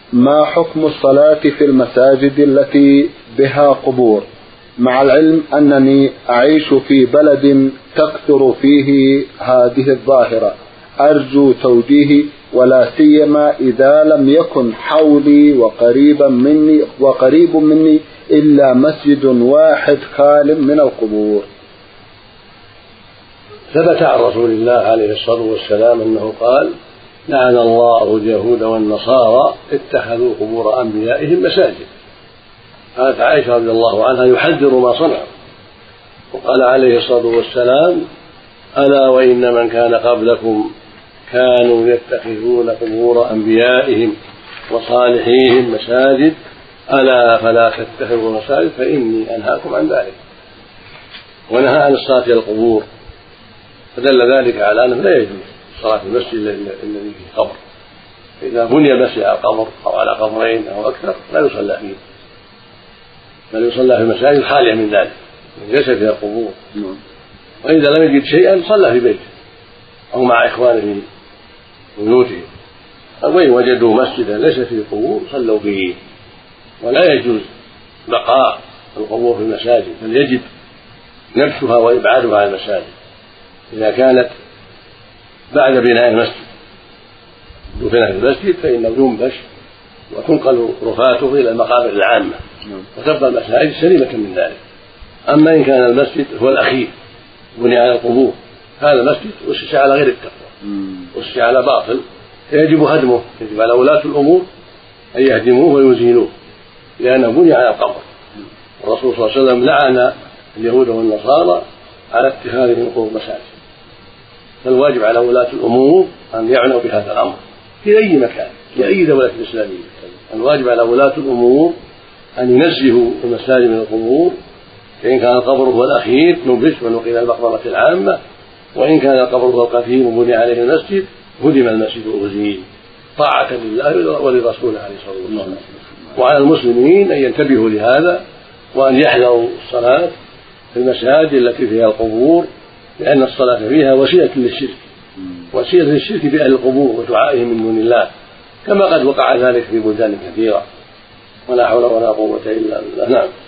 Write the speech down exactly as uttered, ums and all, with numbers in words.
ما حكم الصلاة في المساجد التي بها قبور، مع العلم أنني أعيش في بلد تكثر فيه هذه الظاهرة؟ أرجو توجيهي، ولا سيما إذا لم يكن حولي وقريبا مني وقريب مني إلا مسجد واحد خال من القبور. ثبت عن رسول الله عليه الصلاة والسلام أنه قال: لعن الله اليهود والنصارى اتخذوا قبور أنبيائهم مساجد. قالت عائشة رضي الله عنها: يحذر ما صنعوا. وقال عليه الصلاة والسلام: ألا وإن من كان قبلكم كانوا يتخذون قبور أنبيائهم وصالحيهم مساجد، ألا فلا تتخذوا مساجد فإني أنهاكم عن ذلك. ونهى عن الصلاة إلى القبور، فدل ذلك على أنه لا يجوز صلاة المسجد الذي فيه قبر. إذا بني مسجد على قبر أو على قبرين أو أكثر لا يصلى فيه، بل يصلى في المساجد الخالية من ذلك ليس فيها قبور. وإذا لم يجد شيئا صلى في بيته أو مع إخوانه في بيوته، أو إن وجدوا مسجدا ليس فيه قبور صلوا فيه. ولا يجوز بقاء القبور في المساجد، بل يجب نبشها وإبعادها عن المساجد. إذا كانت بعد بناء المسجد دفن في المسجد فإنه ينبش وتنقل رفاته إلى المقابر العامة وتبقى المساجد سليمة من ذلك. أما إن كان المسجد هو الأخير بني على القبور، هذا المسجد أسس على غير التقوى، أسس على باطل، يجب هدمه. يجب على ولاة الأمور أن يهدموه ويزيلوه لأنه بني على القبر. الرسول صلى الله عليه وسلم لعن اليهود والنصارى على اتخاذهم القبور مساجد. فالواجب على ولاة الأمور أن يعنوا بهذا الأمر في أي مكان، في أي دولة إسلامية. الواجب على ولاة الأمور أن ينزهوا المساجد من القبور، فإن كان القبر هو الأخير نبش ونقل إلى المقبرة العامة، وإن كان القبر هو القديم وبني عليه المسجد هدم المسجد وأزيل طاعة لله ولرسوله عليه الصلاة والسلام. وعلى المسلمين أن ينتبهوا لهذا وأن يحذروا الصلاة في المساجد التي فيها القبور، لأن الصلاة فيها وسيلة للشرك، وسيلة للشرك بأهل القبور ودعائهم من دون الله، كما قد وقع ذلك في بلدان كثيرة. ولا حول ولا قوة إلا بالله. نعم.